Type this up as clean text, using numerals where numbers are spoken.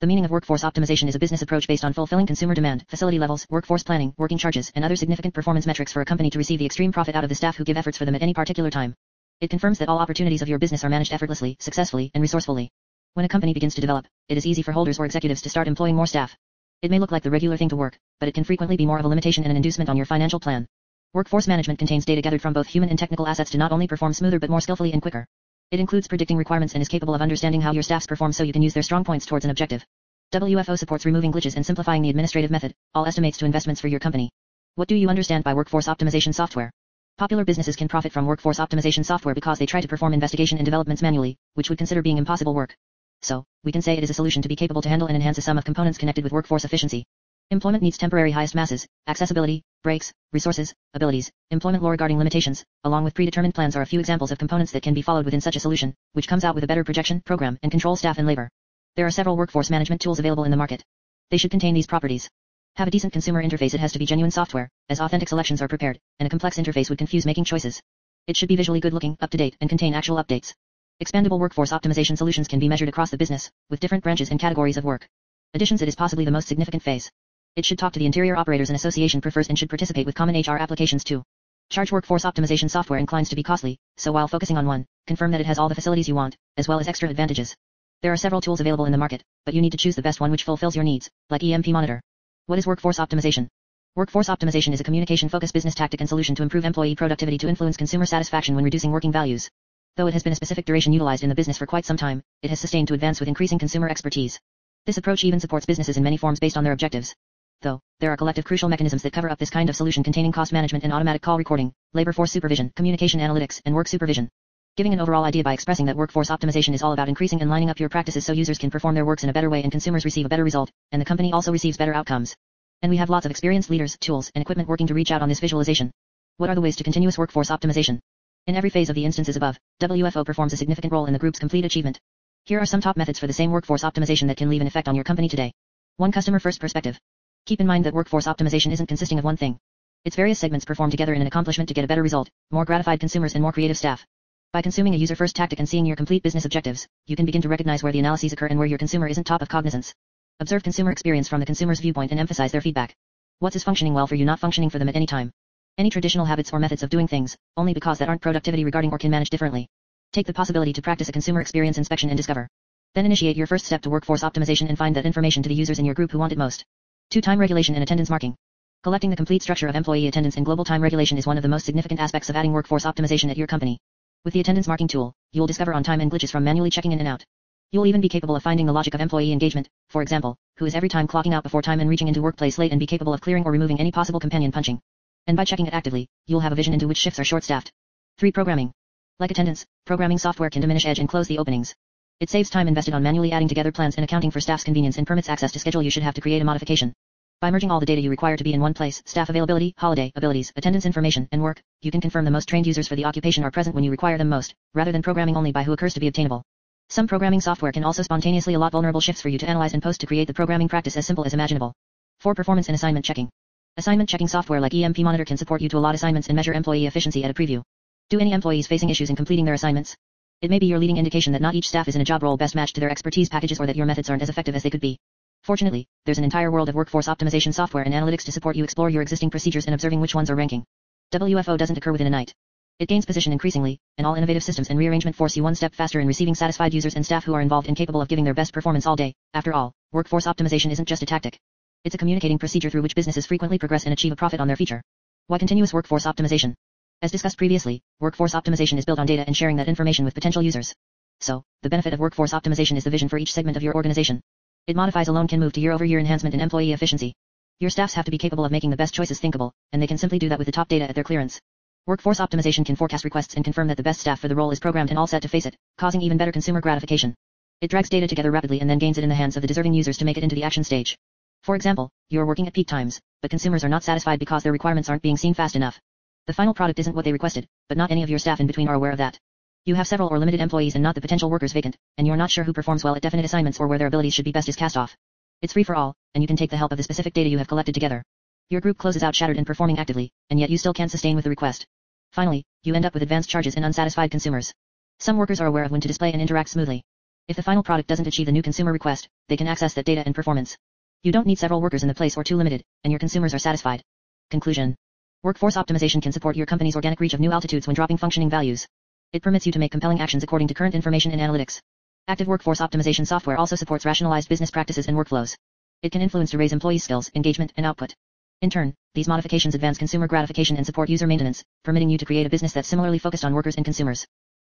The meaning of workforce optimization is a business approach based on fulfilling consumer demand, facility levels, workforce planning, working charges, and other significant performance metrics for a company to receive the extreme profit out of the staff who give efforts for them at any particular time. It confirms that all opportunities of your business are managed effortlessly, successfully, and resourcefully. When a company begins to develop, it is easy for holders or executives to start employing more staff. It may look like the regular thing to work, but it can frequently be more of a limitation and an inducement on your financial plan. Workforce management contains data gathered from both human and technical assets to not only perform smoother but more skillfully and quicker. It includes predicting requirements and is capable of understanding how your staffs perform so you can use their strong points towards an objective. WFO supports removing glitches and simplifying the administrative method, all estimates to investments for your company. What do you understand by workforce optimization software? Popular businesses can profit from workforce optimization software because they try to perform investigation and developments manually, which would consider being impossible work. So, we can say it is a solution to be capable to handle and enhance a sum of components connected with workforce efficiency. Employment needs temporary highest masses, accessibility, breaks, resources, abilities, employment law regarding limitations, along with predetermined plans are a few examples of components that can be followed within such a solution, which comes out with a better projection, program, and control staff and labor. There are several workforce management tools available in the market. They should contain these properties. Have a decent consumer interface. It has to be genuine software, as authentic selections are prepared, and a complex interface would confuse making choices. It should be visually good looking, up to date, and contain actual updates. Expandable workforce optimization solutions can be measured across the business, with different branches and categories of work. Additions. It is possibly the most significant phase. It should talk to the interior operators. An association prefers and should participate with common HR applications too. Charge. Workforce optimization software inclines to be costly, so while focusing on one, confirm that it has all the facilities you want, as well as extra advantages. There are several tools available in the market, but you need to choose the best one which fulfills your needs, like EMP Monitor. What is workforce optimization? Workforce optimization is a communication-focused business tactic and solution to improve employee productivity to influence consumer satisfaction when reducing working values. Though it has been a specific duration utilized in the business for quite some time, it has sustained to advance with increasing consumer expertise. This approach even supports businesses in many forms based on their objectives. Though, there are collective crucial mechanisms that cover up this kind of solution containing cost management and automatic call recording, labor force supervision, communication analytics, and work supervision. Giving an overall idea by expressing that workforce optimization is all about increasing and lining up your practices so users can perform their works in a better way and consumers receive a better result, and the company also receives better outcomes. And we have lots of experienced leaders, tools, and equipment working to reach out on this visualization. What are the ways to continuous workforce optimization? In every phase of the instances above, WFO performs a significant role in the group's complete achievement. Here are some top methods for the same workforce optimization that can leave an effect on your company today. 1. Customer first perspective. Keep in mind that workforce optimization isn't consisting of one thing. Its various segments perform together in an accomplishment to get a better result, more gratified consumers and more creative staff. By consuming a user-first tactic and seeing your complete business objectives, you can begin to recognize where the analyses occur and where your consumer isn't top of cognizance. Observe consumer experience from the consumer's viewpoint and emphasize their feedback. What is functioning well for you, not functioning for them at any time? Any traditional habits or methods of doing things, only because that aren't productivity regarding or can manage differently. Take the possibility to practice a consumer experience inspection and discover. Then initiate your first step to workforce optimization and find that information to the users in your group who want it most. 2. Time regulation and attendance marking. Collecting the complete structure of employee attendance and global time regulation is one of the most significant aspects of adding workforce optimization at your company. With the attendance marking tool, you'll discover on time and glitches from manually checking in and out. You'll even be capable of finding the logic of employee engagement, for example, who is every time clocking out before time and reaching into workplace late, and be capable of clearing or removing any possible companion punching. And by checking it actively, you'll have a vision into which shifts are short-staffed. 3. Programming. Like attendance, programming software can diminish edge and close the openings. It saves time invested on manually adding together plans and accounting for staff's convenience and permits access to schedule you should have to create a modification. By merging all the data you require to be in one place, staff availability, holiday, abilities, attendance information, and work, you can confirm the most trained users for the occupation are present when you require them most, rather than programming only by who occurs to be obtainable. Some programming software can also spontaneously allot vulnerable shifts for you to analyze and post to create the programming practice as simple as imaginable. 4. Performance and assignment checking. Assignment checking software like EMP Monitor can support you to allot assignments and measure employee efficiency at a preview. Do any employees facing issues in completing their assignments? It may be your leading indication that not each staff is in a job role best matched to their expertise packages, or that your methods aren't as effective as they could be. Fortunately, there's an entire world of workforce optimization software and analytics to support you explore your existing procedures and observing which ones are ranking. WFO doesn't occur within a night. It gains position increasingly, and all innovative systems and rearrangement force you one step faster in receiving satisfied users and staff who are involved and capable of giving their best performance all day. After all, workforce optimization isn't just a tactic. It's a communicating procedure through which businesses frequently progress and achieve a profit on their feature. Why continuous workforce optimization? As discussed previously, workforce optimization is built on data and sharing that information with potential users. So, the benefit of workforce optimization is the vision for each segment of your organization. It modifies alone can move to year-over-year enhancement in employee efficiency. Your staffs have to be capable of making the best choices thinkable, and they can simply do that with the top data at their clearance. Workforce optimization can forecast requests and confirm that the best staff for the role is programmed and all set to face it, causing even better consumer gratification. It drags data together rapidly and then gains it in the hands of the deserving users to make it into the action stage. For example, you're working at peak times, but consumers are not satisfied because their requirements aren't being seen fast enough. The final product isn't what they requested, but not any of your staff in between are aware of that. You have several or limited employees and not the potential workers vacant, and you're not sure who performs well at definite assignments or where their abilities should be best is cast off. It's free for all, and you can take the help of the specific data you have collected together. Your group closes out shattered and performing actively, and yet you still can't sustain with the request. Finally, you end up with advanced charges and unsatisfied consumers. Some workers are aware of when to display and interact smoothly. If the final product doesn't achieve the new consumer request, they can access that data and performance. You don't need several workers in the place or too limited, and your consumers are satisfied. Conclusion. Workforce optimization can support your company's organic reach of new altitudes when dropping functioning values. It permits you to make compelling actions according to current information and analytics. Active workforce optimization software also supports rationalized business practices and workflows. It can influence to raise employees' skills, engagement, and output. In turn, these modifications advance consumer gratification and support user maintenance, permitting you to create a business that's similarly focused on workers and consumers.